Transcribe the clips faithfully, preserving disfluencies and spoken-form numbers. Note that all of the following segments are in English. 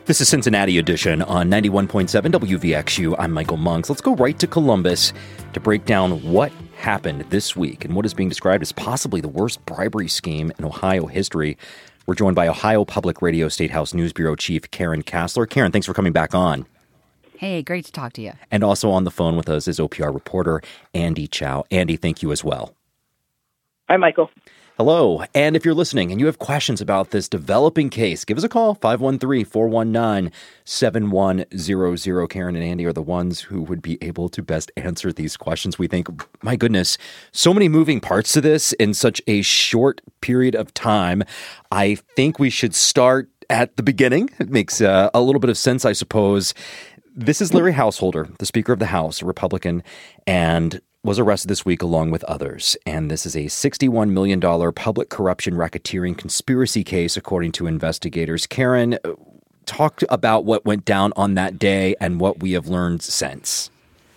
This is Cincinnati Edition on ninety-one point seven W V X U. I'm Michael Monks. Let's go right to Columbus to break down what happened this week and what is being described as possibly the worst bribery scheme in Ohio history. We're joined by Ohio Public Radio State House News Bureau Chief Karen Kasler. Karen, thanks for coming back on. Hey, great to talk to you. And also on the phone with us is O P R reporter Andy Chow. Andy, thank you as well. Hi, Michael. Hello. And if you're listening and you have questions about this developing case, give us a call, five one three, four one nine, seven one zero zero. Karen and Andy are the ones who would be able to best answer these questions. We think, my goodness, so many moving parts to this in such a short period of time. I think we should start at the beginning. It makes uh, a little bit of sense, I suppose. This is Larry Householder, the Speaker of the House, a Republican, and was arrested this week along with others. And this is a sixty-one million dollars public corruption racketeering conspiracy case, according to investigators. Karen, talk about what went down on that day and what we have learned since.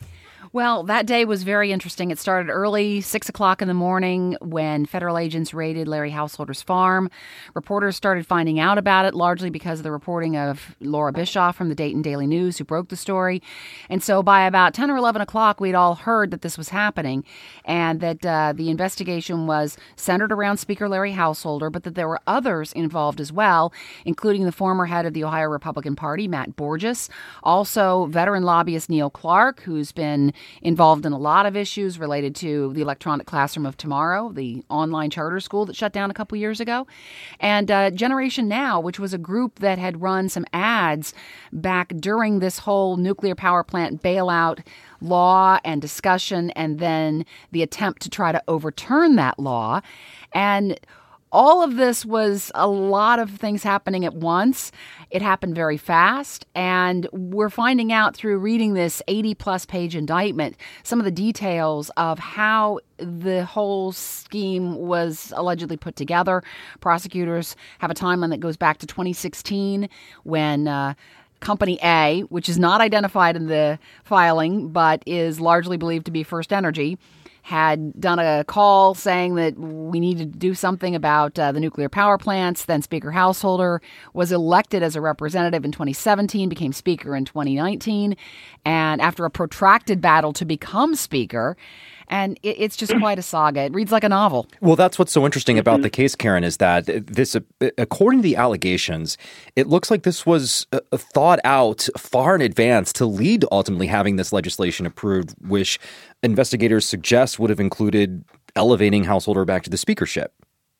Well, that day was very interesting. It started early, six o'clock in the morning, when federal agents raided Larry Householder's farm. Reporters started finding out about it, largely because of the reporting of Laura Bischoff from the Dayton Daily News, who broke the story. And so by about ten or eleven o'clock, we'd all heard that this was happening and that uh, the investigation was centered around Speaker Larry Householder, but that there were others involved as well, including the former head of the Ohio Republican Party, Matt Borges, also veteran lobbyist Neil Clark, who's been involved in a lot of issues related to the Electronic Classroom of Tomorrow, the online charter school that shut down a couple years ago, and uh, Generation Now, which was a group that had run some ads back during this whole nuclear power plant bailout law and discussion, and then the attempt to try to overturn that law. And all of this was a lot of things happening at once. It happened very fast, and we're finding out through reading this eighty-plus page indictment some of the details of how the whole scheme was allegedly put together. Prosecutors have a timeline that goes back to twenty sixteen when uh, Company A, which is not identified in the filing but is largely believed to be First Energy, had done a call saying that we needed to do something about uh, the nuclear power plants. Then Speaker Householder was elected as a representative in twenty seventeen, became Speaker in twenty nineteen, and after a protracted battle to become Speaker. And it, it's just quite a saga. It reads like a novel. Well, that's what's so interesting about the case, Karen, is that this, according to the allegations, it looks like this was uh, thought out far in advance to lead to ultimately having this legislation approved, which investigators suggest would have included elevating Householder back to the speakership.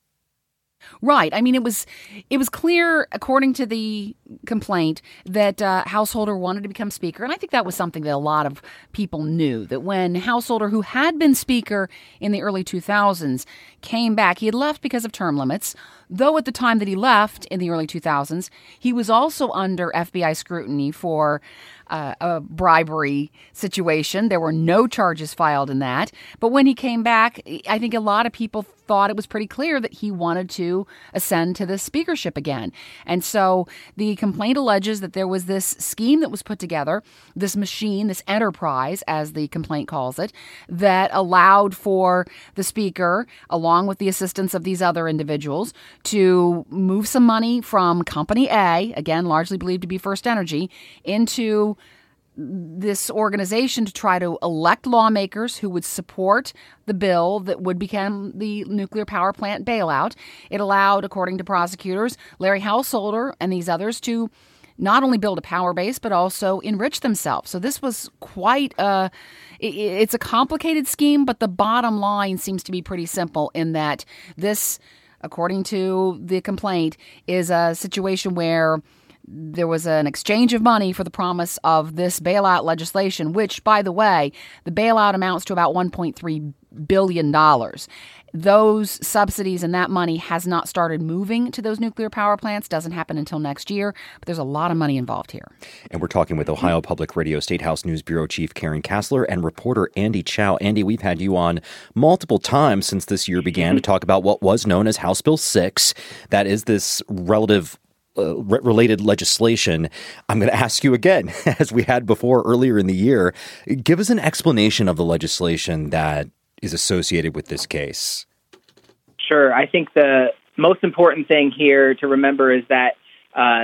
Right. I mean, it was it was clear, according to the complaint, that uh, Householder wanted to become Speaker. And I think that was something that a lot of people knew, that when Householder, who had been Speaker in the early two thousands, came back, he had left because of term limits, though at the time that he left in the early two thousands, he was also under F B I scrutiny for Uh, a bribery situation. There were no charges filed in that. But when he came back, I think a lot of people thought it was pretty clear that he wanted to ascend to the speakership again. And so the complaint alleges that there was this scheme that was put together, this machine, this enterprise, as the complaint calls it, that allowed for the speaker, along with the assistance of these other individuals, to move some money from Company A, again, largely believed to be First Energy, into this organization to try to elect lawmakers who would support the bill that would become the nuclear power plant bailout. It allowed, according to prosecutors, Larry Householder and these others to not only build a power base, but also enrich themselves. So this was quite a, it's a complicated scheme, but the bottom line seems to be pretty simple in that this, according to the complaint, is a situation where there was an exchange of money for the promise of this bailout legislation, which, by the way, the bailout amounts to about one point three billion dollars. Those subsidies and that money has not started moving to those nuclear power plants, doesn't happen until next year, but there's a lot of money involved here. And we're talking with Ohio Public Radio State House News Bureau Chief Karen Kasler and reporter Andy Chow. Andy, we've had you on multiple times since this year began to talk about what was known as House Bill six. That is this relative Uh, re- related legislation. I'm going to ask you again, as we had before earlier in the year, give us an explanation of the legislation that is associated with this case. Sure. I think the most important thing here to remember is that uh,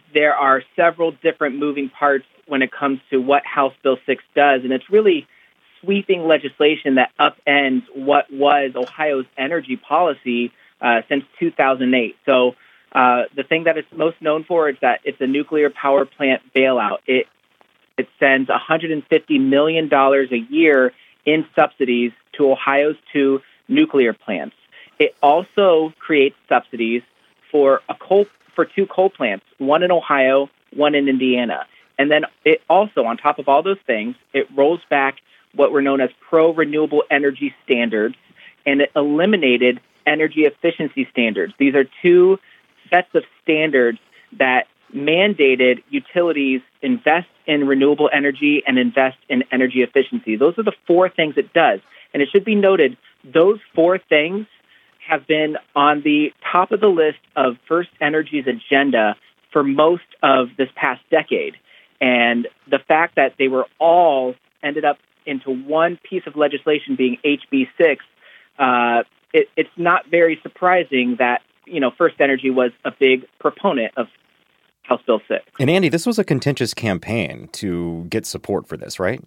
there are several different moving parts when it comes to what House Bill six does, and it's really sweeping legislation that upends what was Ohio's energy policy uh, since two thousand eight. So uh, the thing that it's most known for is that it's a nuclear power plant bailout. It it sends one hundred fifty million dollars a year in subsidies to Ohio's two nuclear plants. It also creates subsidies for a coal for two coal plants, one in Ohio, one in Indiana. And then it also, on top of all those things, it rolls back what were known as pro-renewable energy standards, and it eliminated energy efficiency standards. These are two sets of standards that mandated utilities invest in renewable energy and invest in energy efficiency. Those are the four things it does. And it should be noted, those four things have been on the top of the list of First Energy's agenda for most of this past decade. And the fact that they were all ended up into one piece of legislation being H B six, uh, it, it's not very surprising that, you know, First Energy was a big proponent of House Bill six. And Andy, this was a contentious campaign to get support for this, right?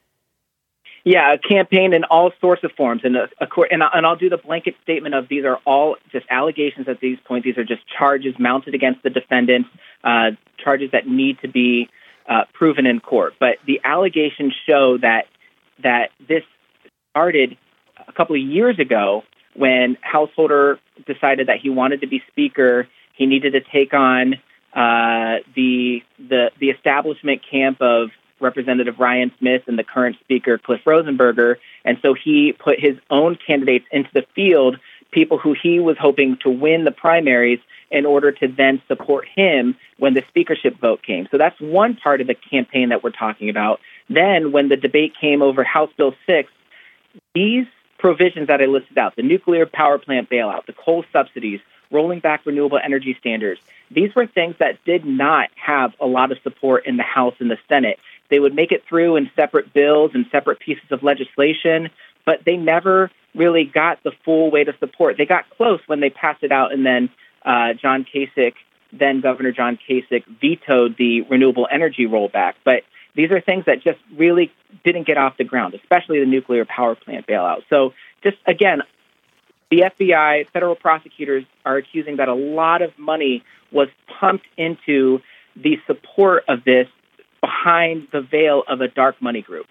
Yeah, a campaign in all sorts of forms. And, a, a, and, and I'll do the blanket statement of these are all just allegations at this point. These are just charges mounted against the defendants, uh, charges that need to be uh, proven in court. But the allegations show that that this started a couple of years ago when Householder decided that he wanted to be Speaker. He needed to take on uh, the the the establishment camp of Representative Ryan Smith and the current Speaker, Cliff Rosenberger. And so he put his own candidates into the field, people who he was hoping to win the primaries in order to then support him when the speakership vote came. So that's one part of the campaign that we're talking about. Then when the debate came over House Bill six, these provisions that I listed out, the nuclear power plant bailout, the coal subsidies, rolling back renewable energy standards, these were things that did not have a lot of support in the House and the Senate. They would make it through in separate bills and separate pieces of legislation, but they never really got the full weight of support. They got close when they passed it out, and then uh, John Kasich, then Governor John Kasich, vetoed the renewable energy rollback. But these are things that just really didn't get off the ground, especially the nuclear power plant bailout. So just, again, the F B I, federal prosecutors are accusing that a lot of money was pumped into the support of this behind the veil of a dark money group.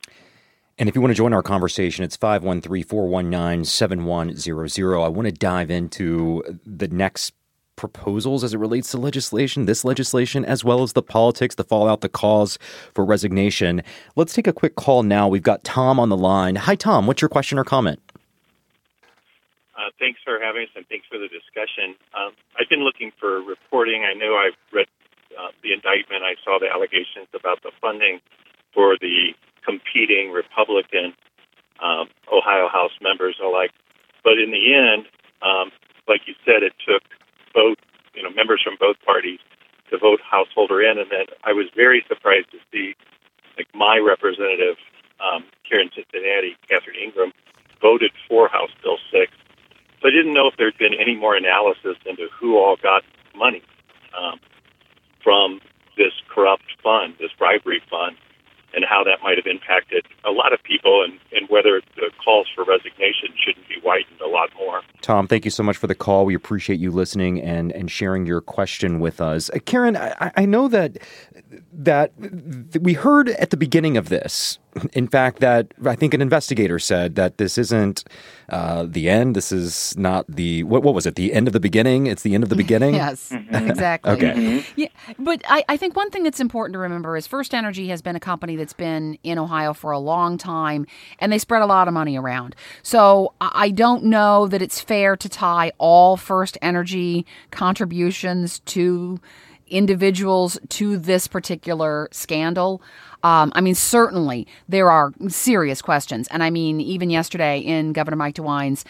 And if you want to join our conversation, it's five one three, four one nine, seven one zero zero. I want to dive into the next proposals as it relates to legislation, this legislation, as well as the politics, the fallout, the cause for resignation. Let's take a quick call now. We've got Tom on the line. Hi, Tom. What's your question or comment? Uh, thanks for having us, and thanks for the discussion. Um, I've been looking for reporting. I know I've read uh, the indictment. I saw the allegations about the funding for the competing Republican um, Ohio House members alike. But in the end, um, like you said, it took both, you know, members from both parties to vote Householder in, and then I was very surprised to see, like, my representative um, here in Cincinnati, Catherine Ingram, voted for House Bill six. So I didn't know if there'd been any more analysis into who all got money um, from this corrupt fund, this bribery fund, and how that might have impacted a lot of people, and, and whether the calls for resignation shouldn't be widened a lot more. Tom, thank you so much for the call. We appreciate you listening and, and sharing your question with us. Uh, Karen, I, I know that that we heard at the beginning of this, in fact, that I think an investigator said that this isn't uh, the end. This is not the, what, what was it, the end of the beginning? It's the end of the beginning? Yes, exactly. Okay. Mm-hmm. Yeah, but I, I think one thing that's important to remember is First Energy has been a company that's been in Ohio for a long time, and they spread a lot of money around. So I don't know that it's fair to tie all First Energy contributions to individuals to this particular scandal. Um, I mean, certainly there are serious questions. And I mean, even yesterday in Governor Mike DeWine's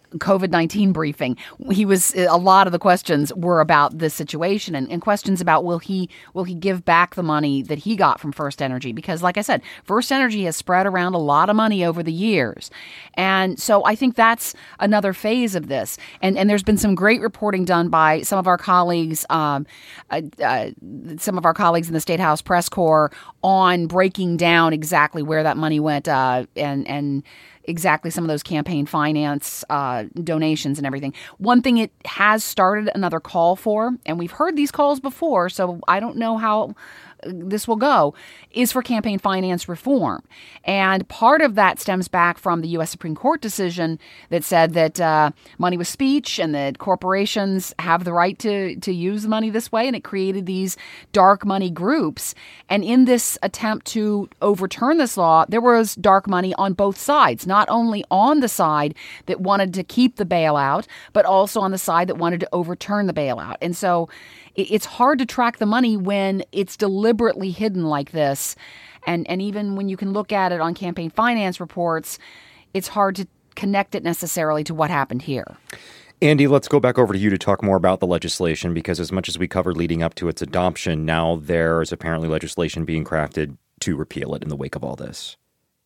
COVID nineteen briefing. He was a lot of the questions were about this situation and, and questions about will he will he give back the money that he got from First Energy? Because like I said, First Energy has spread around a lot of money over the years. And so I think that's another phase of this. And and there's been some great reporting done by some of our colleagues, um, uh, uh, some of our colleagues in the State House Press Corps on breaking down exactly where that money went uh, and and exactly some of those campaign finance uh, donations and everything. One thing it has started another call for, and we've heard these calls before, so I don't know how this will go, is for campaign finance reform. And part of that stems back from the U S Supreme Court decision that said that uh, money was speech and that corporations have the right to, to use the money this way. And it created these dark money groups. And in this attempt to overturn this law, there was dark money on both sides, not only on the side that wanted to keep the bailout, but also on the side that wanted to overturn the bailout. And so it's hard to track the money when it's deliberately hidden like this. And and even when you can look at it on campaign finance reports, it's hard to connect it necessarily to what happened here. Andy, let's go back over to you to talk more about the legislation, because as much as we covered leading up to its adoption, now there is apparently legislation being crafted to repeal it in the wake of all this.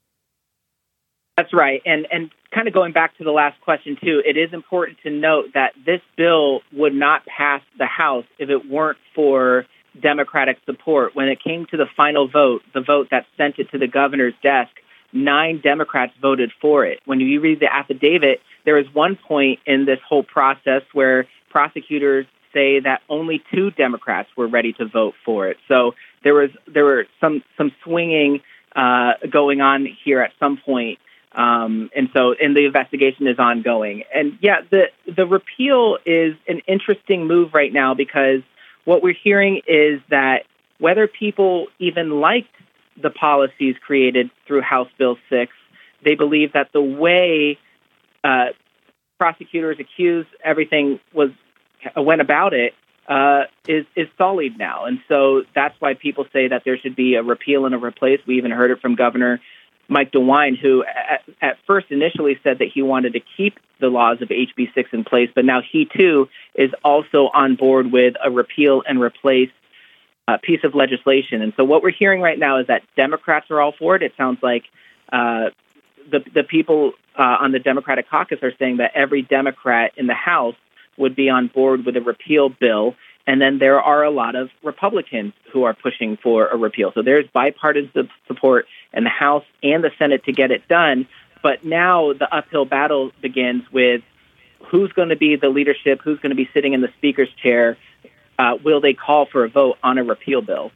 That's right. And and kind of going back to the last question, too, it is important to note that this bill would not pass the House if it weren't for Democratic support. When it came to the final vote, the vote that sent it to the governor's desk, nine Democrats voted for it. When you read the affidavit, there is one point in this whole process where prosecutors say that only two Democrats were ready to vote for it. So there was there were some some swinging uh, going on here at some point. Um, and so, and the investigation is ongoing. And yeah, the, the repeal is an interesting move right now, because what we're hearing is that whether people even liked the policies created through House Bill six, they believe that the way uh, prosecutors accused everything was went about it uh, is is sullied now. And so that's why people say that there should be a repeal and a replace. We even heard it from Governor Mike DeWine, who at, at first initially said that he wanted to keep the laws of H B six in place, but now he, too, is also on board with a repeal and replace uh, piece of legislation. And so what we're hearing right now is that Democrats are all for it. It sounds like uh, the, the people uh, on the Democratic caucus are saying that every Democrat in the House would be on board with a repeal bill. And then there are a lot of Republicans who are pushing for a repeal. So there's bipartisan support in the House and the Senate to get it done. But now the uphill battle begins with who's going to be the leadership, who's going to be sitting in the speaker's chair. Uh, will they call for a vote on a repeal bill?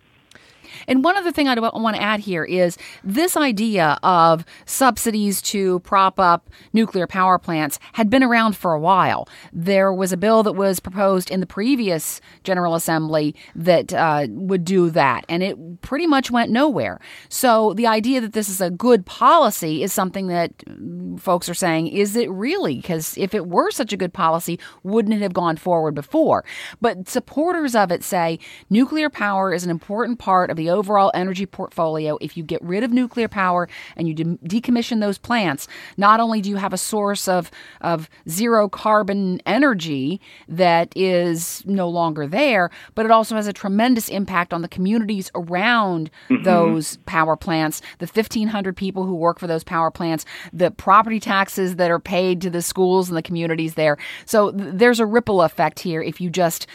And one other thing I want to add here is this idea of subsidies to prop up nuclear power plants had been around for a while. There was a bill that was proposed in the previous General Assembly that uh, would do that, and it pretty much went nowhere. So the idea that this is a good policy is something that folks are saying, is it really? Because if it were such a good policy, wouldn't it have gone forward before? But supporters of it say nuclear power is an important part of the overall energy portfolio. If you get rid of nuclear power and you de- decommission those plants, not only do you have a source of, of zero carbon energy that is no longer there, but it also has a tremendous impact on the communities around mm-hmm. those power plants, the fifteen hundred people who work for those power plants, the property taxes that are paid to the schools and the communities there. So th- there's a ripple effect here if you just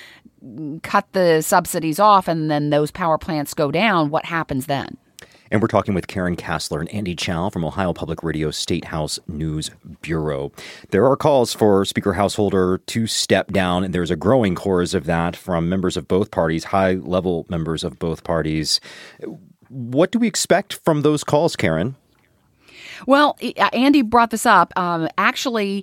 cut the subsidies off and then those power plants go down. What happens then? And we're talking with Karen Kassler and Andy Chow from Ohio Public Radio State House News Bureau. There are calls for Speaker Householder to step down, and there's a growing chorus of that from members of both parties, high-level members of both parties. What do we expect from those calls, Karen? Well, Andy brought this up. Um, actually,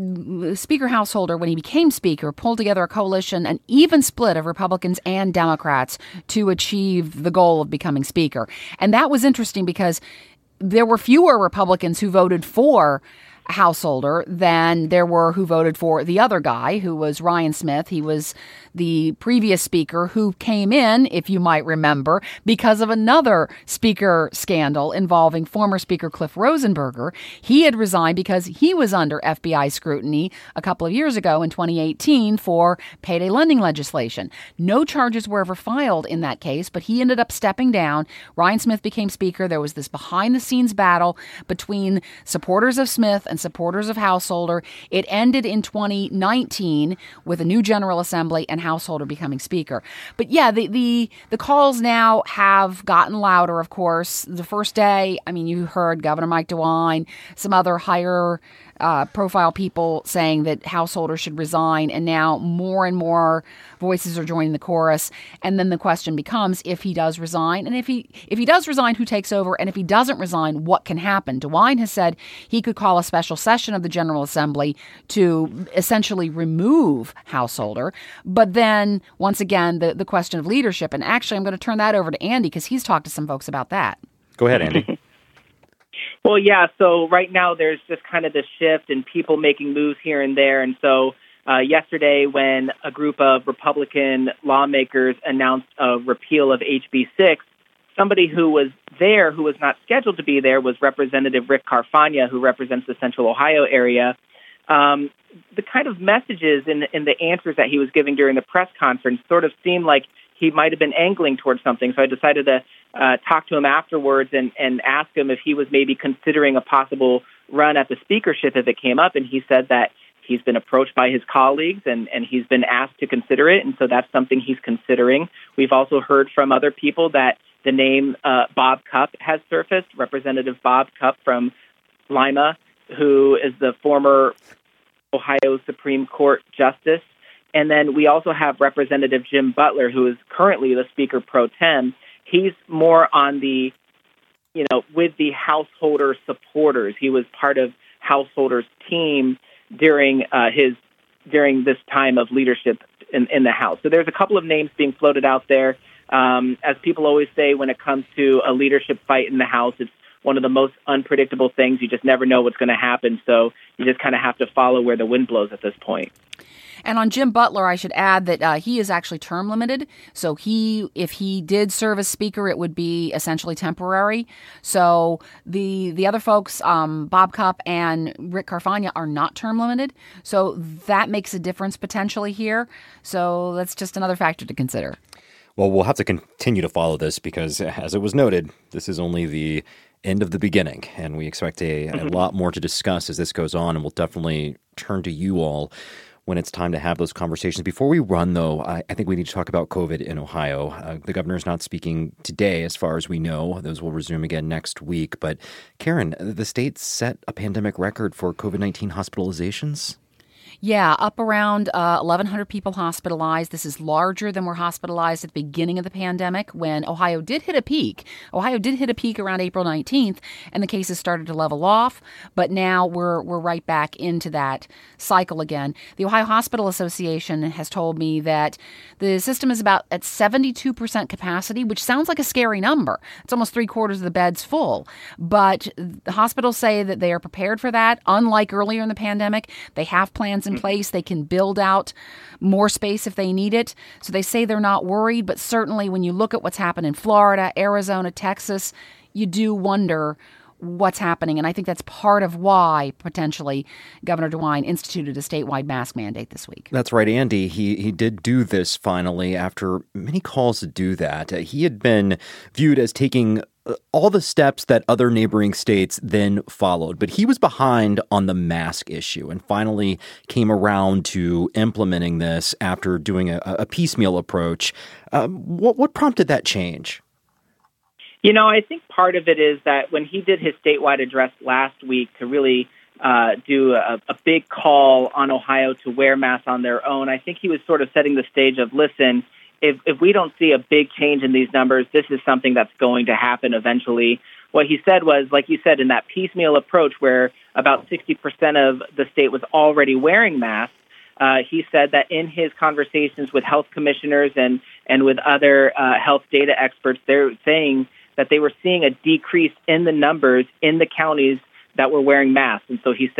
Speaker Householder, when he became Speaker, pulled together a coalition, an even split of Republicans and Democrats to achieve the goal of becoming Speaker. And that was interesting because there were fewer Republicans who voted for Householder than there were who voted for the other guy, who was Ryan Smith. He was the previous speaker who came in, if you might remember, because of another speaker scandal involving former Speaker Cliff Rosenberger. He had resigned because he was under F B I scrutiny a couple of years ago in twenty eighteen for payday lending legislation. No charges were ever filed in that case, but he ended up stepping down. Ryan Smith became speaker. There was this behind-the-scenes battle between supporters of Smith and supporters of Householder. It ended in twenty nineteen with a new General Assembly and Householder becoming speaker. But yeah, the, the, the calls now have gotten louder, of course. The first day, I mean, you heard Governor Mike DeWine, some other higher uh, profile people saying that Householder should resign, and now more and more voices are joining the chorus. And then the question becomes, if he does resign, and if he if he does resign, who takes over? And if he doesn't resign, what can happen? DeWine has said he could call a special session of the General Assembly to essentially remove Householder. But then, once again, the, the question of leadership. And actually, I'm going to turn that over to Andy because he's talked to some folks about that. Go ahead, Andy. Well, yeah, so right now there's just kind of this shift and people making moves here and there. And so uh, yesterday when a group of Republican lawmakers announced a repeal of H B six, somebody who was there, who was not scheduled to be there, was Representative Rick Carfagna, who represents the Central Ohio area. Um, the kind of messages in, in the answers that he was giving during the press conference sort of seemed like he might have been angling towards something. So I decided to uh, talk to him afterwards and, and ask him if he was maybe considering a possible run at the speakership if it came up. And he said that he's been approached by his colleagues and, and he's been asked to consider it. And so that's something he's considering. We've also heard from other people that the name uh, Bob Cupp has surfaced, Representative Bob Cupp from Lima, who is the former Ohio Supreme Court justice. And then we also have Representative Jim Butler, who is currently the Speaker pro tem. He's more on the, you know, with the Householder supporters. He was part of Householder's team during uh, his during this time of leadership in, in the House. So there's a couple of names being floated out there. Um, as people always say, when it comes to a leadership fight in the House, it's one of the most unpredictable things. You just never know what's going to happen. So you just kind of have to follow where the wind blows at this point. And on Jim Butler, I should add that uh, he is actually term limited. So he, if he did serve as speaker, it would be essentially temporary. So the the other folks, um, Bob Cupp and Rick Carfagna, are not term limited. So that makes a difference potentially here. So that's just another factor to consider. Well, we'll have to continue to follow this because, as it was noted, this is only the end of the beginning, and we expect a, a lot more to discuss as this goes on, and we'll definitely turn to you all when it's time to have those conversations. Before we run, though, I, I think we need to talk about COVID in Ohio. Uh, the governor's not speaking today, as far as we know. Those will resume again next week. But, Karen, the state set a pandemic record for COVID nineteen hospitalizations? Yeah, up around uh, eleven hundred people hospitalized. This is larger than were hospitalized at the beginning of the pandemic when Ohio did hit a peak. Ohio did hit a peak around April nineteenth, and the cases started to level off. But now we're we're right back into that cycle again. The Ohio Hospital Association has told me that the system is about at seventy-two percent capacity, which sounds like a scary number. It's almost three quarters of the beds full. But the hospitals say that they are prepared for that. Unlike earlier in the pandemic, they have plans in place. They can build out more space if they need it. So they say they're not worried, but certainly when you look at what's happened in Florida, Arizona, Texas, you do wonder what's happening. And I think that's part of why potentially Governor DeWine instituted a statewide mask mandate this week. That's right, Andy. He he did do this finally after many calls to do that. Uh, he had been viewed as taking all the steps that other neighboring states then followed. But he was behind on the mask issue and finally came around to implementing this after doing a, a piecemeal approach. Um, what, what prompted that change? You know, I think part of it is that when he did his statewide address last week to really uh, do a, a big call on Ohio to wear masks on their own, I think he was sort of setting the stage of, listen, If if we don't see a big change in these numbers, this is something that's going to happen eventually. What he said was, like you said, in that piecemeal approach where about sixty percent of the state was already wearing masks, uh, he said that in his conversations with health commissioners and, and with other uh, health data experts, they're saying that they were seeing a decrease in the numbers in the counties that were wearing masks. And so he said,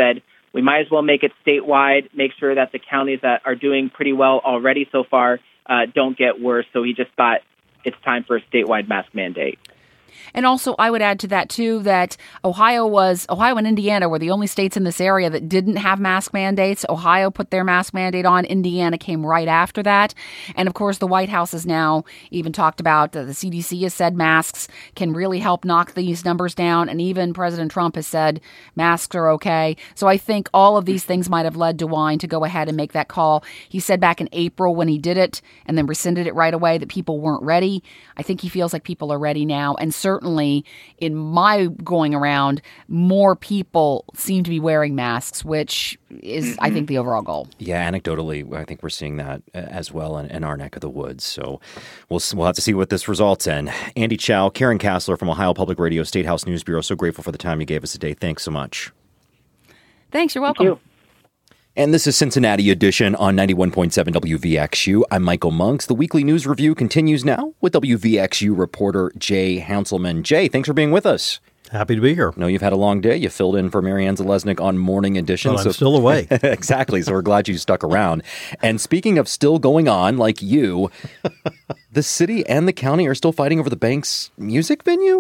we might as well make it statewide, make sure that the counties that are doing pretty well already so far uh, don't get worse. So he just thought it's time for a statewide mask mandate. And also, I would add to that, too, that Ohio was Ohio and Indiana were the only states in this area that didn't have mask mandates. Ohio put their mask mandate on. Indiana came right after that. And, of course, the White House has now even talked about uh, the C D C has said masks can really help knock these numbers down. And even President Trump has said masks are okay. So I think all of these things might have led DeWine to go ahead and make that call. He said back in April when he did it and then rescinded it right away that people weren't ready. I think he feels like people are ready now. And certainly Certainly, in my going around, more people seem to be wearing masks, which is, mm-hmm. I think, the overall goal. Yeah, anecdotally, I think we're seeing that as well in, in our neck of the woods. So we'll we'll have to see what this results in. Andy Chow, Karen Kassler from Ohio Public Radio, State House News Bureau. So grateful for the time you gave us today. Thanks so much. Thanks. You're welcome. Thank you. And this is Cincinnati Edition on ninety-one point seven W V X U. I'm Michael Monks. The weekly news review continues now with W V X U reporter Jay Hanselman. Jay, thanks for being with us. Happy to be here. I know you've had a long day. You filled in for Marianne Zalesnik on Morning Edition. Well, I'm so, still awake. Exactly. So we're glad you stuck around. And speaking of still going on, like you, the city and the county are still fighting over the bank's music venue?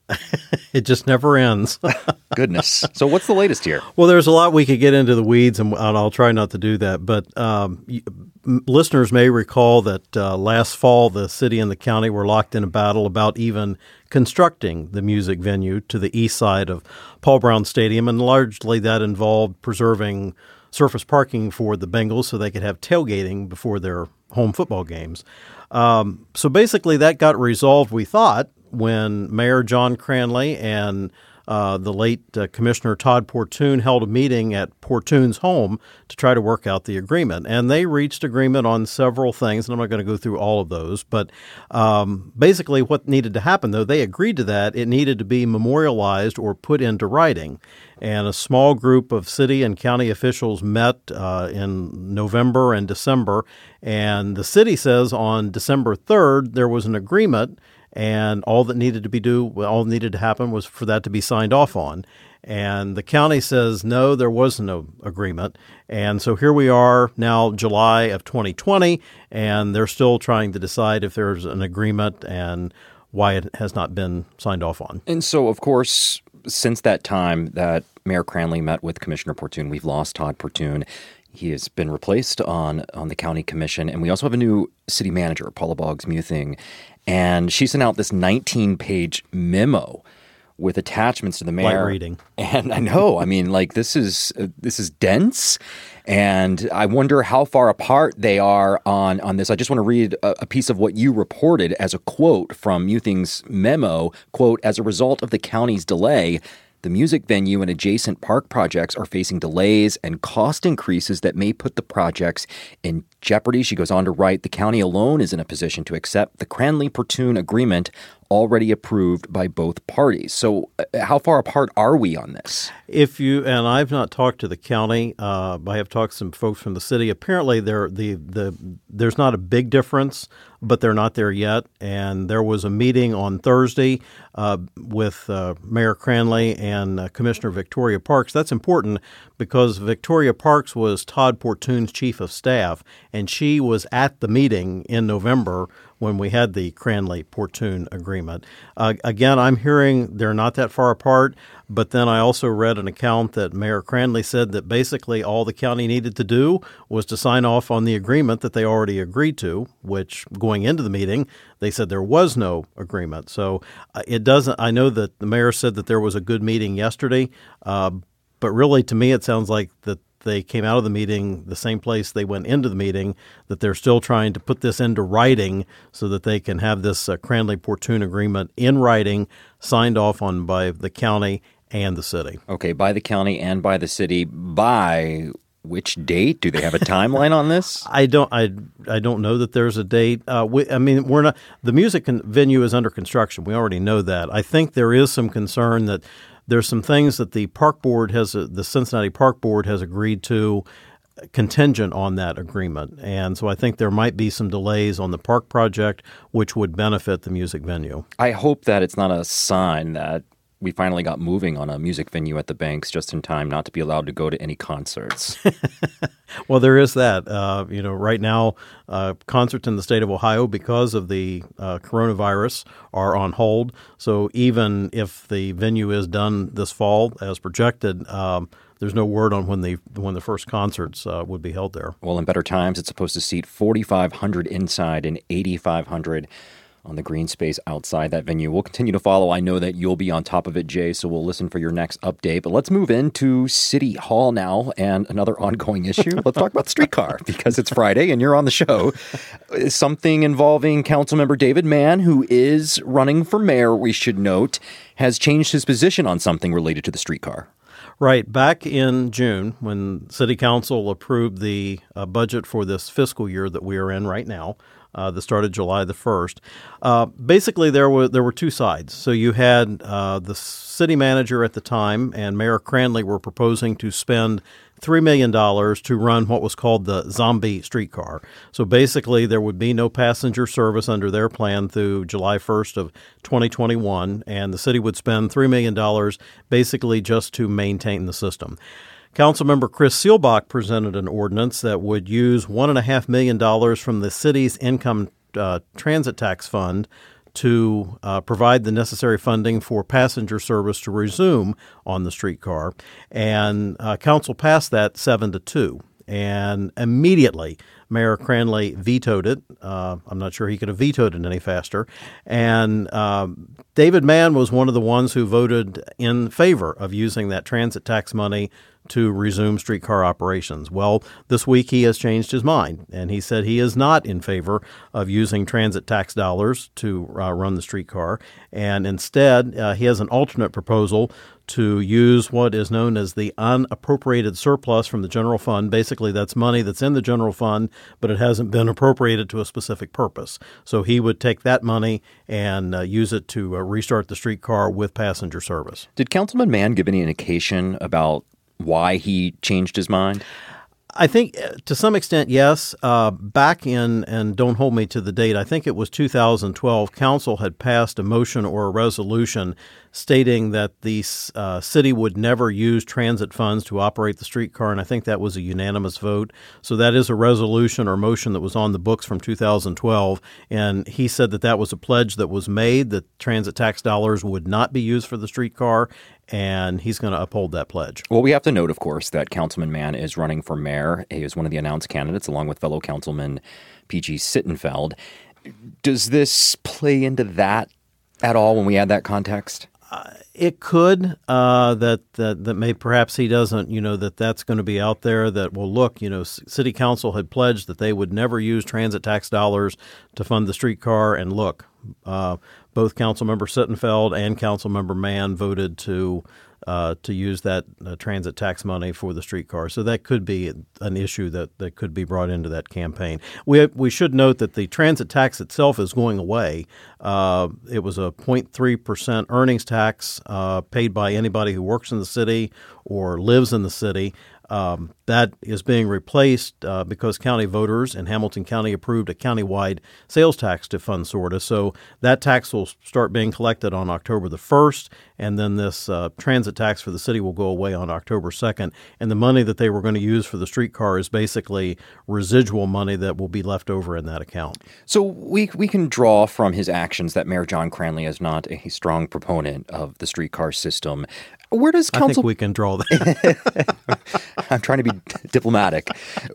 It just never ends. Goodness. So what's the latest here? Well, there's a lot we could get into the weeds, and, and I'll try not to do that. But um, y- listeners may recall that uh, last fall, the city and the county were locked in a battle about even constructing the music venue to the east side of Paul Brown Stadium, and largely that involved preserving surface parking for the Bengals so they could have tailgating before their home football games. Um, so basically that got resolved, we thought, when Mayor John Cranley and uh, the late uh, Commissioner Todd Portune held a meeting at Portune's home to try to work out the agreement. And they reached agreement on several things, and I'm not going to go through all of those. But um, basically what needed to happen, though, they agreed to that. It needed to be memorialized or put into writing. And a small group of city and county officials met uh, in November and December. And the city says on December third, there was an agreement. And all that needed to be do, all that needed to happen was for that to be signed off on. And the county says, no, there was no agreement. And so here we are now, July of twenty twenty, and they're still trying to decide if there's an agreement and why it has not been signed off on. And so, of course, since that time that Mayor Cranley met with Commissioner Portune, we've lost Todd Portune. He has been replaced on, on the county commission. And we also have a new city manager, Paula Boggs-Muthing. And she sent out this nineteen-page memo with attachments to the mayor. Light reading. And I know, I mean, like this is uh, this is dense. And I wonder how far apart they are on, on this. I just want to read a, a piece of what you reported as a quote from Muthing's memo. Quote, as a result of the county's delay, the music venue and adjacent park projects are facing delays and cost increases that may put the projects in jeopardy. She goes on to write, the county alone is in a position to accept the Cranley-Portune agreement already approved by both parties. So uh, how far apart are we on this? If you, and I've not talked to the county, uh, I have talked to some folks from the city. Apparently there, the, the, there's not a big difference, but they're not there yet. And there was a meeting on Thursday uh, with uh, Mayor Cranley and uh, Commissioner Victoria Parks. That's important because Victoria Parks was Todd Portune's chief of staff, and she was at the meeting in November when we had the Cranley-Portune agreement. Uh, again, I'm hearing they're not that far apart, but then I also read an account that Mayor Cranley said that basically all the county needed to do was to sign off on the agreement that they already agreed to, which going into the meeting, they said there was no agreement. So uh, it doesn't, I know that the mayor said that there was a good meeting yesterday, uh, but really to me it sounds like that they came out of the meeting the same place they went into the meeting, that they're still trying to put this into writing so that they can have this uh, Cranley-Portune agreement in writing, signed off on by the county and the city. Okay, by the county and by the city. By which date? Do they have a timeline on this? I don't. I I don't know that there's a date. Uh, we, I mean, we're not. The music con- venue is under construction. We already know that. I think there is some concern that there's some things that the park board has, uh, the Cincinnati Park Board has agreed to contingent on that agreement. And so I think there might be some delays on the park project, which would benefit the music venue. I hope that it's not a sign that we finally got moving on a music venue at the Banks just in time not to be allowed to go to any concerts. Well, there is that. Uh, you know, right now, uh, concerts in the state of Ohio, because of the uh, coronavirus, are on hold. So even if the venue is done this fall as projected, um, there's no word on when the when the first concerts uh, would be held there. Well, in better times, it's supposed to seat forty-five hundred inside and eighty-five hundred on the green space outside that venue. We'll continue to follow. I know that you'll be on top of it, Jay, so we'll listen for your next update. But let's move into City Hall now and another ongoing issue. Let's talk about the streetcar because it's Friday and you're on the show. Something involving Councilmember David Mann, who is running for mayor, we should note, has changed his position on something related to the streetcar. Right. Back in June, when City Council approved the uh, budget for this fiscal year that we are in right now, uh, that started July the first, uh, basically there were there were two sides. So you had uh, the city manager at the time and Mayor Cranley were proposing to spend three million dollars to run what was called the zombie streetcar. So basically there would be no passenger service under their plan through July first of twenty twenty-one, and the city would spend three million dollars basically just to maintain the system. Councilmember Chris Seelbach presented an ordinance that would use one point five million dollars from the city's income uh, transit tax fund to uh, provide the necessary funding for passenger service to resume on the streetcar. And uh, council passed that seven to two. And immediately, Mayor Cranley vetoed it. Uh, I'm not sure he could have vetoed it any faster. And um, David Mann was one of the ones who voted in favor of using that transit tax money to resume streetcar operations. Well, this week he has changed his mind, and he said he is not in favor of using transit tax dollars to uh, run the streetcar, and instead uh, he has an alternate proposal to use what is known as the unappropriated surplus from the general fund. Basically, that's money that's in the general fund, but it hasn't been appropriated to a specific purpose. So he would take that money and uh, use it to uh, restart the streetcar with passenger service. Did Councilman Mann give any indication about why he changed his mind? I think uh, to some extent, yes. Uh, back in, and don't hold me to the date, I think it was two thousand twelve, Council had passed a motion or a resolution stating that the uh, city would never use transit funds to operate the streetcar, and I think that was a unanimous vote. So that is a resolution or motion that was on the books from two thousand twelve, and he said that that was a pledge that was made, that transit tax dollars would not be used for the streetcar, and he's going to uphold that pledge. Well, we have to note, of course, that Councilman Mann is running for mayor. He is one of the announced candidates, along with fellow Councilman P G Sittenfeld. Does this play into that at all when we add that context? Uh, it could, uh, that, that that may perhaps he doesn't, you know, that that's going to be out there that, well, look, you know, City Council had pledged that they would never use transit tax dollars to fund the streetcar. And look, uh, both Councilmember Sittenfeld and Councilmember Mann voted to uh, to use that uh, transit tax money for the streetcar. So that could be an issue that, that could be brought into that campaign. We we should note that the transit tax itself is going away. Uh, it was a zero point three percent earnings tax uh, paid by anybody who works in the city or lives in the city. Um, that is being replaced uh, because county voters in Hamilton County approved a countywide sales tax to fund S O R T A. So that tax will start being collected on October the first, and then this uh, transit tax for the city will go away on October second. And the money that they were going to use for the streetcar is basically residual money that will be left over in that account. So we we can draw from his actions that Mayor John Cranley is not a strong proponent of the streetcar system. Where does council? I think we can draw that. I'm trying to be diplomatic.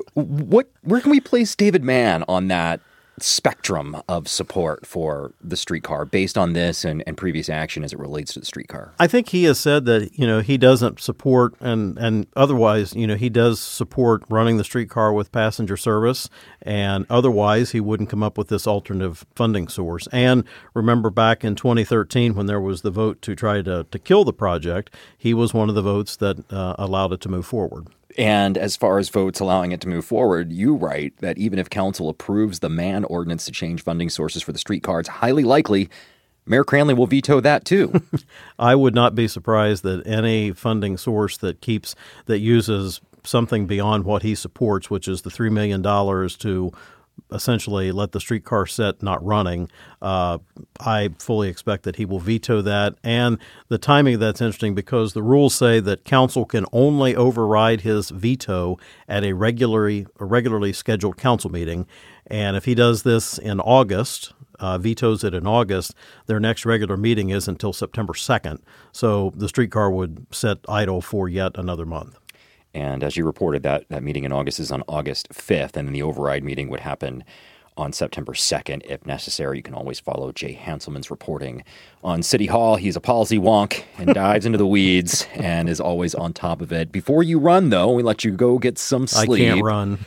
What? Where can we place David Mann on that spectrum of support for the streetcar based on this and, and previous action as it relates to the streetcar? I think he has said that, you know, he doesn't support and, and otherwise, you know, he does support running the streetcar with passenger service, and otherwise he wouldn't come up with this alternative funding source. And remember back in twenty thirteen when there was the vote to try to, to kill the project, he was one of the votes that uh, allowed it to move forward. And as far as votes allowing it to move forward, you write that even if council approves the Mann ordinance to change funding sources for the streetcar, it's highly likely Mayor Cranley will veto that too. I would not be surprised that any funding source that keeps that uses something beyond what he supports, which is the three million dollars to essentially let the streetcar set not running. Uh, I fully expect that he will veto that. And the timing of that's interesting because the rules say that council can only override his veto at a regularly, a regularly scheduled council meeting. And if he does this in August, uh, vetoes it in August, their next regular meeting is until September second. So the streetcar would sit idle for yet another month. And as you reported, that, that meeting in August is on August fifth, and then the override meeting would happen on September second. If necessary, you can always follow Jay Hanselman's reporting on City Hall. He's a policy wonk and dives into the weeds and is always on top of it. Before you run, though, we let you go get some sleep. I can't run.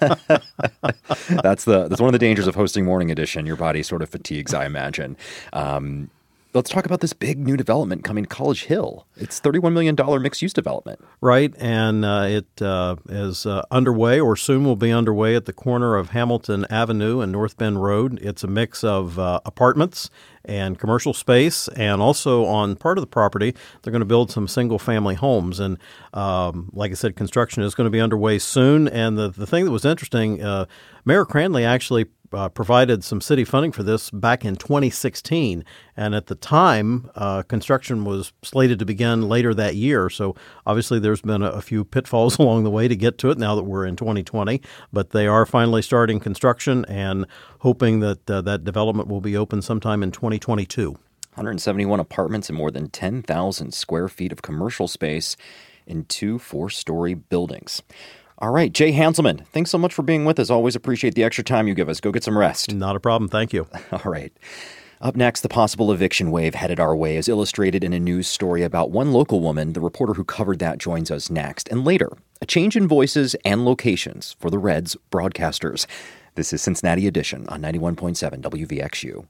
that's the that's one of the dangers of hosting Morning Edition. Your body sort of fatigues, I imagine. Um, Let's talk about this big new development coming to College Hill. It's thirty-one million dollars mixed-use development. Right, and uh, it uh, is uh, underway or soon will be underway at the corner of Hamilton Avenue and North Bend Road. It's a mix of uh, apartments and commercial space, and also on part of the property, they're going to build some single-family homes. And um, like I said, construction is going to be underway soon. And the, the thing that was interesting, uh, Mayor Cranley actually Uh, provided some city funding for this back in twenty sixteen. And at the time, uh, construction was slated to begin later that year. So obviously there's been a, a few pitfalls along the way to get to it now that we're in twenty twenty. But they are finally starting construction and hoping that uh, that development will be open sometime in twenty twenty-two. one hundred seventy-one apartments and more than ten thousand square feet of commercial space in two four-story buildings. All right, Jay Hanselman, thanks so much for being with us. Always appreciate the extra time you give us. Go get some rest. Not a problem. Thank you. All right. Up next, the possible eviction wave headed our way is illustrated in a news story about one local woman. The reporter who covered that joins us next. And later, a change in voices and locations for the Reds broadcasters. This is Cincinnati Edition on ninety-one point seven W V X U.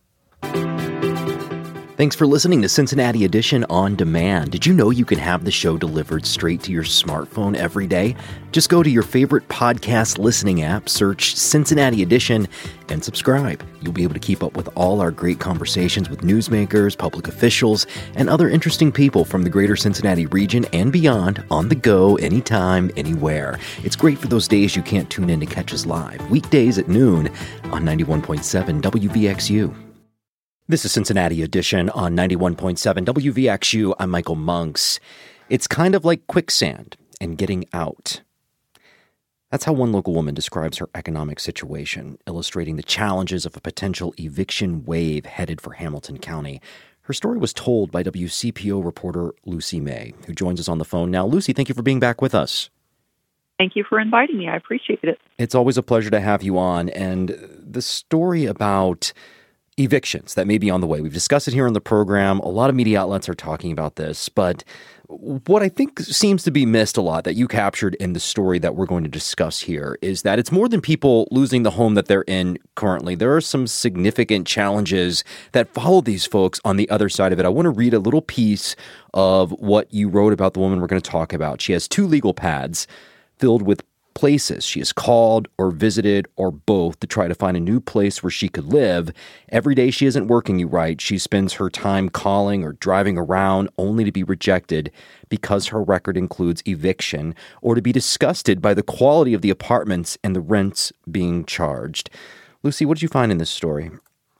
Thanks for listening to Cincinnati Edition On Demand. Did you know you can have the show delivered straight to your smartphone every day? Just go to your favorite podcast listening app, search Cincinnati Edition, and subscribe. You'll be able to keep up with all our great conversations with newsmakers, public officials, and other interesting people from the greater Cincinnati region and beyond on the go, anytime, anywhere. It's great for those days you can't tune in to catch us live, weekdays at noon on ninety-one point seven W V X U. This is Cincinnati Edition on ninety-one point seven W V X U. I'm Michael Monks. It's kind of like quicksand and getting out. That's how one local woman describes her economic situation, illustrating the challenges of a potential eviction wave headed for Hamilton County. Her story was told by W C P O reporter Lucy May, who joins us on the phone now. Lucy, thank you for being back with us. Thank you for inviting me. I appreciate it. It's always a pleasure to have you on. And the story about evictions that may be on the way. We've discussed it here on the program. A lot of media outlets are talking about this, but what I think seems to be missed a lot that you captured in the story that we're going to discuss here is that it's more than people losing the home that they're in currently. There are some significant challenges that follow these folks on the other side of it. I want to read a little piece of what you wrote about the woman we're going to talk about. She has two legal pads filled with places she has called or visited or both to try to find a new place where she could live. Every day she isn't working, you write, she spends her time calling or driving around only to be rejected because her record includes eviction or to be disgusted by the quality of the apartments and the rents being charged. Lucy, what did you find in this story?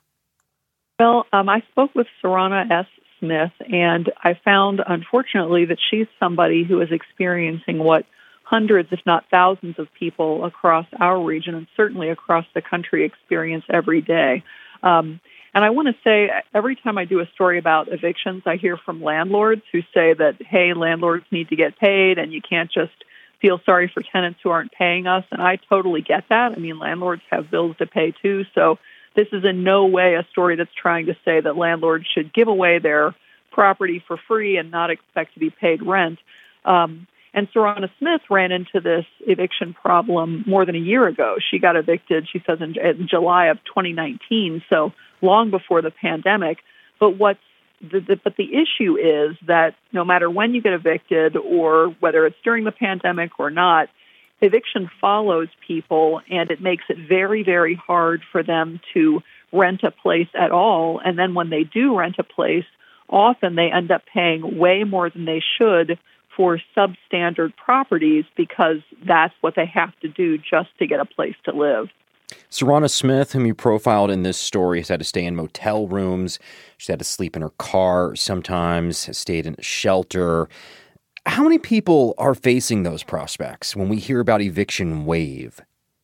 Well, um, I spoke with Sarana S. Smith, and I found, unfortunately, that she's somebody who is experiencing what hundreds, if not thousands, of people across our region and certainly across the country experience every day. Um, and I want to say, every time I do a story about evictions, I hear from landlords who say that, hey, landlords need to get paid and you can't just feel sorry for tenants who aren't paying us. And I totally get that. I mean, landlords have bills to pay too. So this is in no way a story that's trying to say that landlords should give away their property for free and not expect to be paid rent. Um, And Sarana Smith ran into this eviction problem more than a year ago. She got evicted, she says, in, in July of twenty nineteen, so long before the pandemic. But what's the, the, but the issue is that no matter when you get evicted or whether it's during the pandemic or not, eviction follows people, and it makes it very, very hard for them to rent a place at all. And then when they do rent a place, often they end up paying way more than they should for substandard properties because that's what they have to do just to get a place to live. Serrana Smith, whom you profiled in this story, has had to stay in motel rooms. She's had to sleep in her car sometimes, has stayed in a shelter. How many people are facing those prospects when we hear about eviction wave?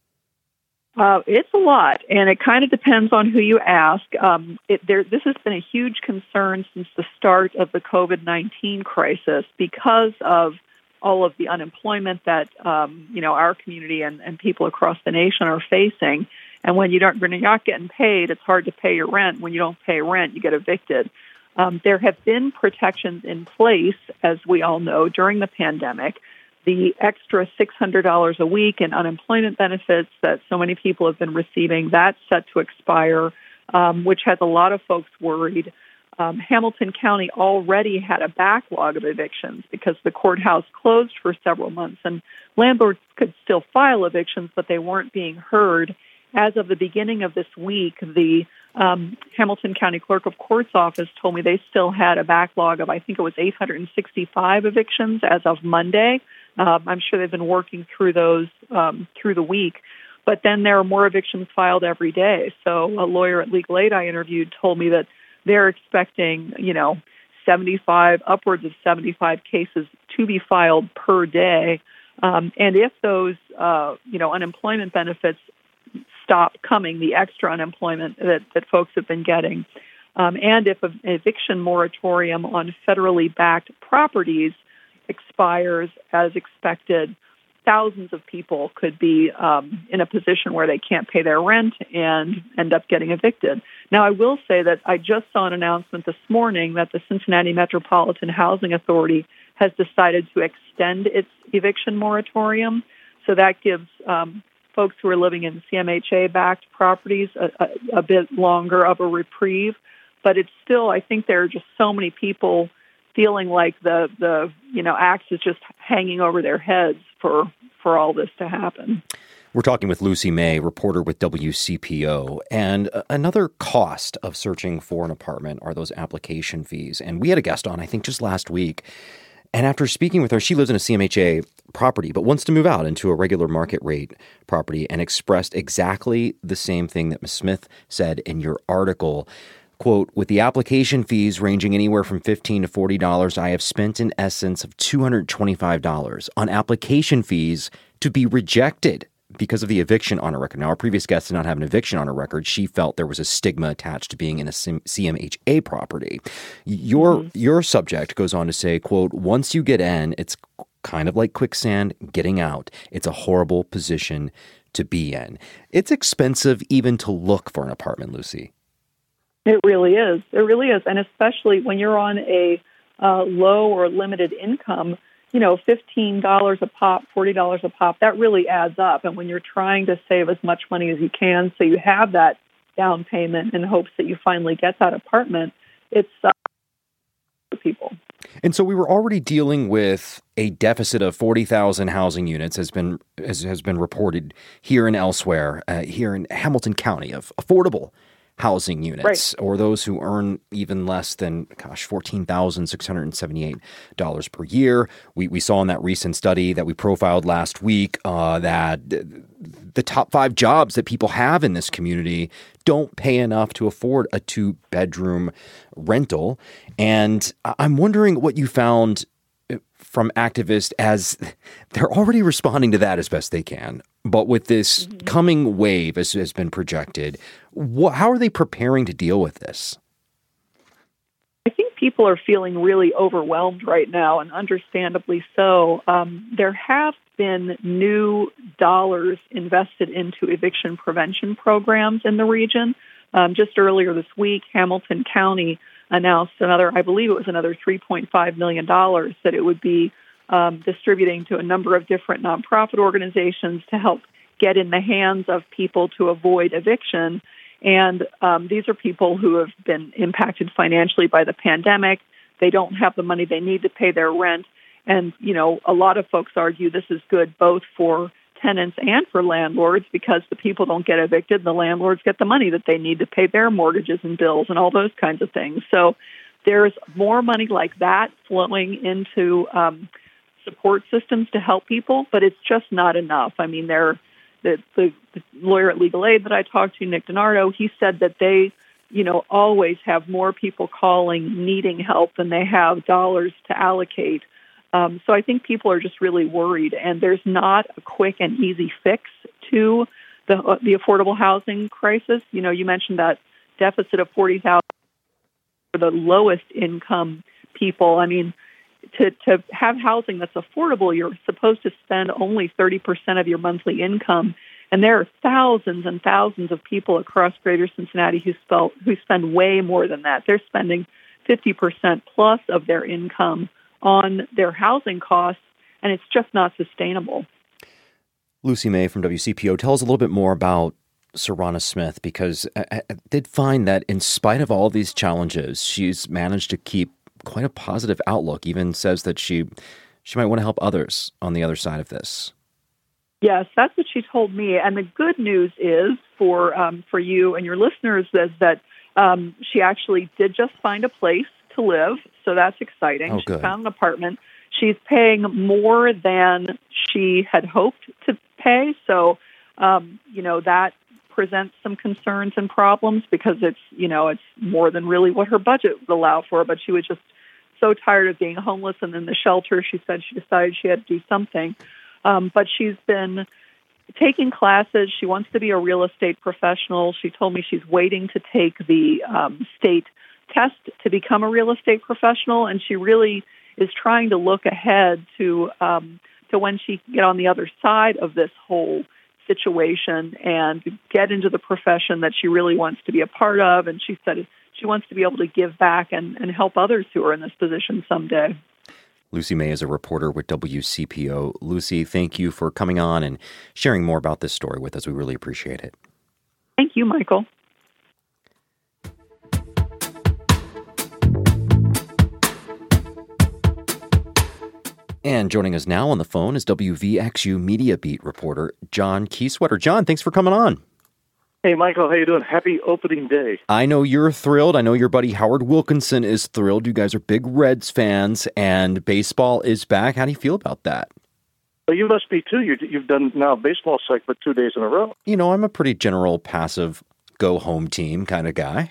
Uh, it's a lot, and it kind of depends on who you ask. Um, it, there, this has been a huge concern since the start of the COVID nineteen crisis because of all of the unemployment that um, you know our community and, and people across the nation are facing. And when you don't, when you're not getting paid, it's hard to pay your rent. When you don't pay rent, you get evicted. Um, there have been protections in place, as we all know, during the pandemic. The extra six hundred dollars a week in unemployment benefits that so many people have been receiving, that's set to expire, um, which has a lot of folks worried. Um, Hamilton County already had a backlog of evictions because the courthouse closed for several months, and landlords could still file evictions, but they weren't being heard. As of the beginning of this week, the um, Hamilton County Clerk of Court's office told me they still had a backlog of, I think it was eight hundred sixty-five evictions as of Monday. Um, I'm sure they've been working through those um, through the week. But then there are more evictions filed every day. So a lawyer at Legal Aid I interviewed told me that they're expecting, you know, seventy-five, upwards of seventy-five cases to be filed per day. Um, and if those, uh, you know, unemployment benefits stop coming, the extra unemployment that, that folks have been getting, um, and if an eviction moratorium on federally backed properties expires as expected, thousands of people could be um, in a position where they can't pay their rent and end up getting evicted. Now, I will say that I just saw an announcement this morning that the Cincinnati Metropolitan Housing Authority has decided to extend its eviction moratorium. So that gives um, folks who are living in C M H A-backed properties a, a, a bit longer of a reprieve. But it's still, I think there are just so many people feeling like the, the you know, axe is just hanging over their heads for, for all this to happen. We're talking with Lucy May, reporter with W C P O. And another cost of searching for an apartment are those application fees. And we had a guest on, I think, just last week. And after speaking with her, she lives in a C M H A property, but wants to move out into a regular market rate property, and expressed exactly the same thing that Miz Smith said in your article. Quote, with the application fees ranging anywhere from fifteen dollars to forty dollars, I have spent in essence of two hundred twenty-five dollars on application fees to be rejected because of the eviction on her record. Now, our previous guest did not have an eviction on her record. She felt there was a stigma attached to being in a C M H A property. Your mm-hmm. your subject goes on to say, quote, once you get in, it's kind of like quicksand getting out. It's a horrible position to be in. It's expensive even to look for an apartment, Lucy. It really is. It really is. And especially when you're on a uh, low or limited income, you know, fifteen dollars a pop, forty dollars a pop, that really adds up. And when you're trying to save as much money as you can so you have that down payment in hopes that you finally get that apartment, it's uh, for people. And so we were already dealing with a deficit of forty thousand housing units has been has, has been reported here and elsewhere, uh, here in Hamilton County, of affordable housing units, right, or those who earn even less than, gosh, fourteen thousand six hundred seventy-eight dollars per year. We we saw in that recent study that we profiled last week uh, that the top five jobs that people have in this community don't pay enough to afford a two-bedroom rental. And I'm wondering what you found from activists, as they're already responding to that as best they can. But with this mm-hmm. coming wave, as has been projected, what, how are they preparing to deal with this? I think people are feeling really overwhelmed right now, and understandably so. Um, there have been new dollars invested into eviction prevention programs in the region. Um, just earlier this week, Hamilton County announced another, I believe it was another three point five million dollars that it would be um, distributing to a number of different nonprofit organizations to help get in the hands of people to avoid eviction. And um, these are people who have been impacted financially by the pandemic. They don't have the money they need to pay their rent. And, you know, a lot of folks argue this is good both for tenants and for landlords, because the people don't get evicted, the landlords get the money that they need to pay their mortgages and bills and all those kinds of things. So there's more money like that flowing into um, support systems to help people, but it's just not enough. I mean, there the, the, the lawyer at Legal Aid that I talked to, Nick DiNardo, he said that they, you know, always have more people calling needing help than they have dollars to allocate. Um, so I think people are just really worried, and there's not a quick and easy fix to the uh, the affordable housing crisis. You know, you mentioned that deficit of forty thousand for the lowest income people. I mean, to to have housing that's affordable, you're supposed to spend only thirty percent of your monthly income. And there are thousands and thousands of people across greater Cincinnati who, spell, who spend way more than that. They're spending fifty percent plus of their income on their housing costs, and it's just not sustainable. Lucy May from W C P O, tell us a little bit more about Serrana Smith, because I, I did find that in spite of all these challenges, she's managed to keep quite a positive outlook, even says that she she might want to help others on the other side of this. Yes, that's what she told me. And the good news is for um, for you and your listeners is that um, she actually did just find a place to live, so that's exciting. Oh, she good. found an apartment. She's paying more than she had hoped to pay, so um, you know that presents some concerns and problems because it's you know it's more than really what her budget would allow for. But she was just so tired of being homeless and in the shelter. She said she decided she had to do something. Um, but she's been taking classes. She wants to be a real estate professional. She told me she's waiting to take the um, state test to become a real estate professional, and she really is trying to look ahead to um, to when she can get on the other side of this whole situation and get into the profession that she really wants to be a part of. And she said she wants to be able to give back and, and help others who are in this position someday. Lucy May is a reporter with W C P O. Lucy, thank you for coming on and sharing more about this story with us. We really appreciate it. Thank you, Michael. And joining us now on the phone is W V X U Media Beat reporter John Kieswetter. John, thanks for coming on. Hey, Michael, how you doing? Happy opening day. I know you're thrilled. I know your buddy Howard Wilkinson is thrilled. You guys are big Reds fans, and baseball is back. How do you feel about that? Well, you must be, too. You, you've done now a baseball segment two days in a row. You know, I'm a pretty general, passive, go-home team kind of guy.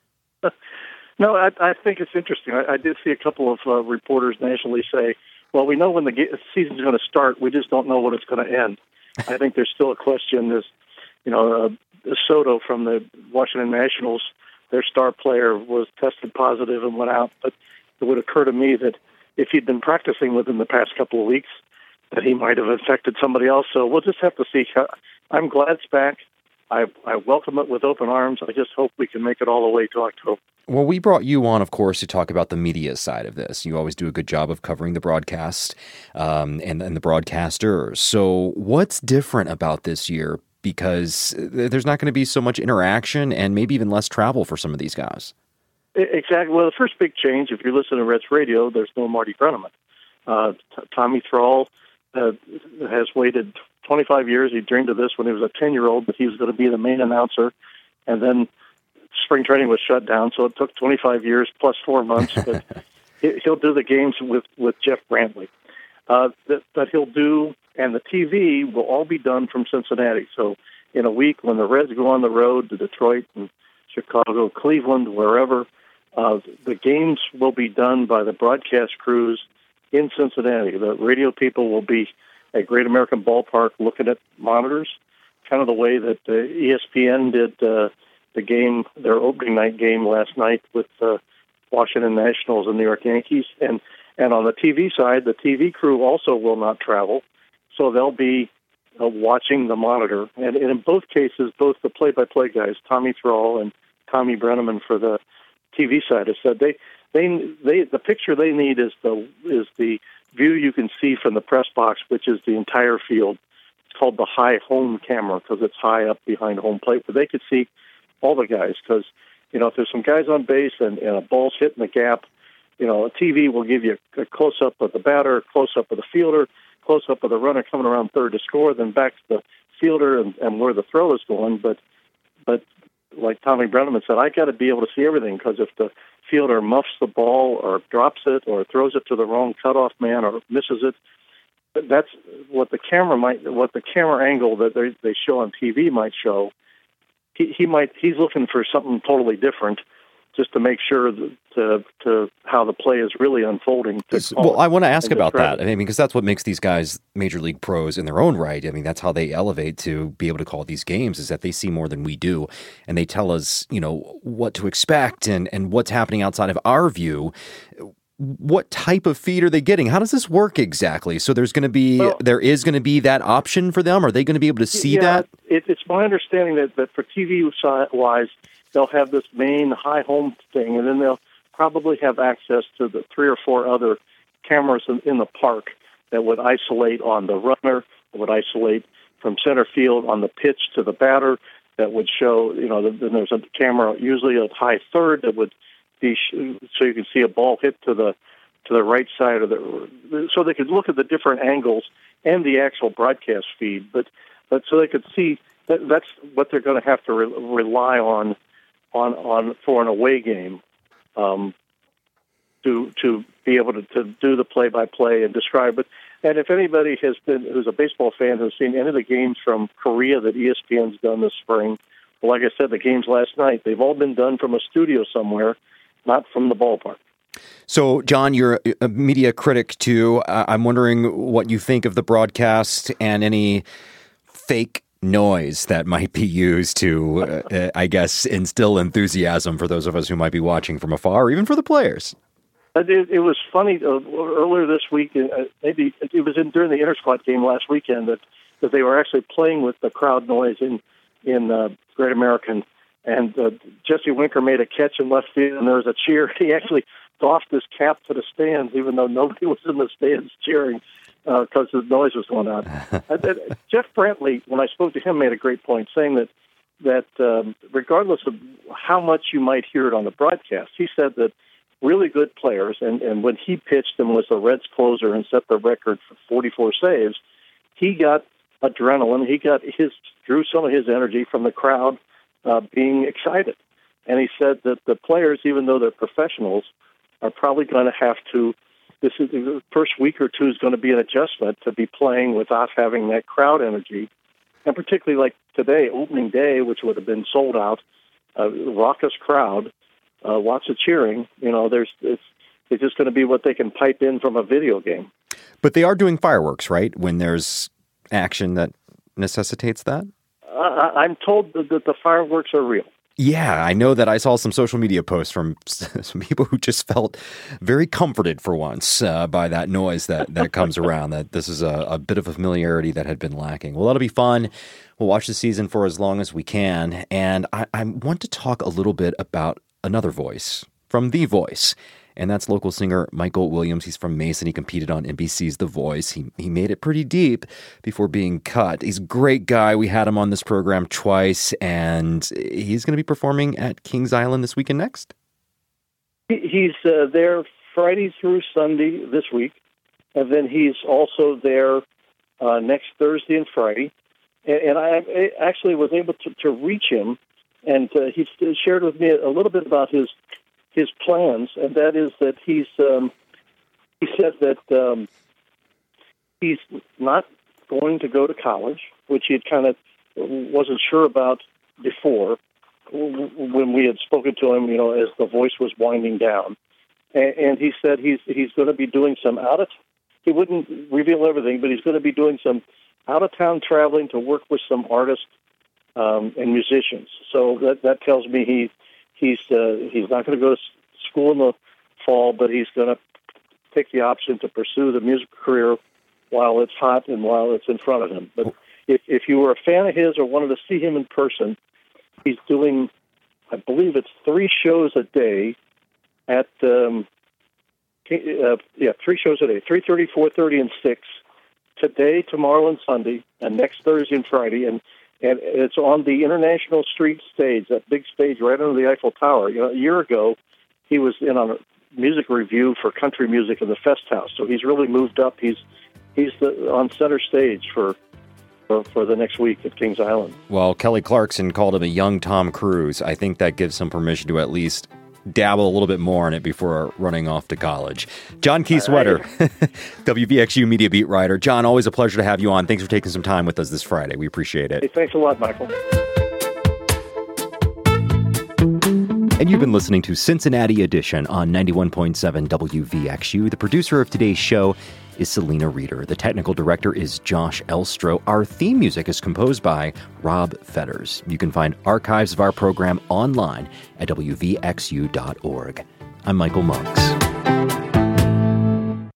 No, I, I think it's interesting. I, I did see a couple of uh, reporters nationally say, well, we know when the ge- season's going to start. We just don't know when it's going to end. I think there's still a question. There's, you know, uh, Soto from the Washington Nationals, their star player, was tested positive and went out. But it would occur to me that if he'd been practicing with him the past couple of weeks, that he might have infected somebody else. So we'll just have to see. I'm glad it's back. I, I welcome it with open arms. I just hope we can make it all the way to October. Well, we brought you on, of course, to talk about the media side of this. You always do a good job of covering the broadcast um, and, and the broadcasters. So what's different about this year? Because there's not going to be so much interaction and maybe even less travel for some of these guys. Exactly. Well, the first big change, if you're listening to Reds Radio, there's no Marty Brennaman. Uh, T- Tommy Thrall uh, has waited twenty-five years. He dreamed of this when he was a ten-year-old, that he was going to be the main announcer. And then spring training was shut down, so it took twenty-five years plus four months. But he'll do the games with, with Jeff Brantley. Uh, that, that he'll do, and the T V will all be done from Cincinnati. So in a week, when the Reds go on the road to Detroit and Chicago, Cleveland, wherever, uh, the games will be done by the broadcast crews in Cincinnati. The radio people will be at Great American Ballpark looking at monitors, kind of the way that uh, E S P N did uh, the game, their opening night game last night with uh, Washington Nationals and New York Yankees. And And on the T V side, the T V crew also will not travel, so they'll be uh, watching the monitor. And, and in both cases, both the play-by-play guys, Tommy Thrall and Tommy Brennaman for the T V side, have said they, they, they, the picture they need is the is the view you can see from the press box, which is the entire field. It's called the high home camera because it's high up behind home plate, but they could see all the guys because, you know, if there's some guys on base and, and a ball's hitting the gap, you know, a T V will give you a close-up of the batter, a close-up of the fielder, close-up of the runner coming around third to score, then back to the fielder and, and where the throw is going. But, but like Tommy Brennaman said, I got to be able to see everything because if the fielder muffs the ball or drops it or throws it to the wrong cutoff man or misses it, that's what the camera might, what the camera angle that they they show on T V might show. He, he might he's looking for something totally different, just to make sure that, to to how the play is really unfolding. Well, I want to ask about that. I mean, because that's what makes these guys major league pros in their own right. I mean, that's how they elevate to be able to call these games, is that they see more than we do, and they tell us, you know, what to expect and and what's happening outside of our view. What type of feed are they getting? How does this work exactly? So there's going to be, well, there is going to be that option for them. Are they going to be able to see yeah, that? It, it's my understanding that, that for T V wise, they'll have this main high home thing, and then they'll probably have access to the three or four other cameras in, in the park that would isolate on the runner, that would isolate from center field on the pitch to the batter, that would show, you know, then there's a camera usually at high third that would be so you can see a ball hit to the to the right side of the, so they could look at the different angles and the actual broadcast feed, but but so they could see that that's what they're going to have to re- rely on on on for an away game, um, to to be able to, to do the play by play and describe it. And if anybody has been who's a baseball fan who's seen any of the games from Korea that E S P N's done this spring, well, like I said, the games last night, they've all been done from a studio somewhere, not from the ballpark. So, John, you're a media critic too. Uh, I'm wondering what you think of the broadcast and any fake noise that might be used to, uh, I guess, instill enthusiasm for those of us who might be watching from afar, or even for the players. It, it was funny uh, earlier this week. Uh, maybe it was in, during the Intersquad game last weekend that, that they were actually playing with the crowd noise in in uh, Great American. And uh, Jesse Winker made a catch in left field, and there was a cheer. He actually doffed his cap to the stands, even though nobody was in the stands cheering because uh, the noise was going on. uh, Jeff Brantley, when I spoke to him, made a great point, saying that that um, regardless of how much you might hear it on the broadcast, he said that really good players, and, and when he pitched and was the Reds closer and set the record for forty-four saves, he got adrenaline. He got his drew some of his energy from the crowd Uh, being excited. And he said that the players, even though they're professionals, are probably going to have to, this is the first week or two is going to be an adjustment to be playing without having that crowd energy. And particularly like today, opening day, which would have been sold out, a raucous crowd, uh, lots of cheering, you know, there's, it's, it's just going to be what they can pipe in from a video game. But they are doing fireworks, right? When there's action that necessitates that? Uh, I'm told that the fireworks are real. Yeah, I know that I saw some social media posts from some people who just felt very comforted for once uh, by that noise that, that comes around, that this is a, a bit of a familiarity that had been lacking. Well, that'll be fun. We'll watch the season for as long as we can. And I, I want to talk a little bit about another voice from The Voice. And that's local singer Michael Williams. He's from Mason. He competed on N B C's The Voice. He he made it pretty deep before being cut. He's a great guy. We had him on this program twice, and he's going to be performing at Kings Island this week and next. He's uh, there Friday through Sunday this week, and then he's also there uh, next Thursday and Friday. And, and I actually was able to, to reach him, and uh, he shared with me a little bit about his his plans, and that is that he's um, he said that um, he's not going to go to college, which he had kind of wasn't sure about before when we had spoken to him, you know, as The Voice was winding down. And, and he said he's he's going to be doing some out of he wouldn't reveal everything, but he's going to be doing some out of town traveling to work with some artists um, and musicians. So that that tells me he. He's uh, he's not going to go to school in the fall, but he's going to take the option to pursue the music career while it's hot and while it's in front of him. But if if you were a fan of his or wanted to see him in person, he's doing, I believe it's three shows a day at, um, uh, yeah, three shows a day, three thirty, four thirty, and six, today, tomorrow, and Sunday, and next Thursday and Friday. And And it's on the International Street stage, that big stage right under the Eiffel Tower. You know, a year ago, he was in on a music review for country music in the Fest House. So he's really moved up. He's he's the, on center stage for, for for the next week at Kings Island. Well, Kelly Clarkson called him a young Tom Cruise. I think that gives him permission to at least dabble a little bit more in it before running off to college. John Key Sweater, right. W V X U Media Beat Writer. John, always a pleasure to have you on. Thanks for taking some time with us this Friday. We appreciate it. Hey, thanks a lot, Michael. And you've been listening to Cincinnati Edition on ninety-one point seven W V X U. The producer of today's show is Selena Reeder. The technical director is Josh Elstro. Our theme music is composed by Rob Fetters. You can find archives of our program online at W V X U dot org. I'm Michael Monks.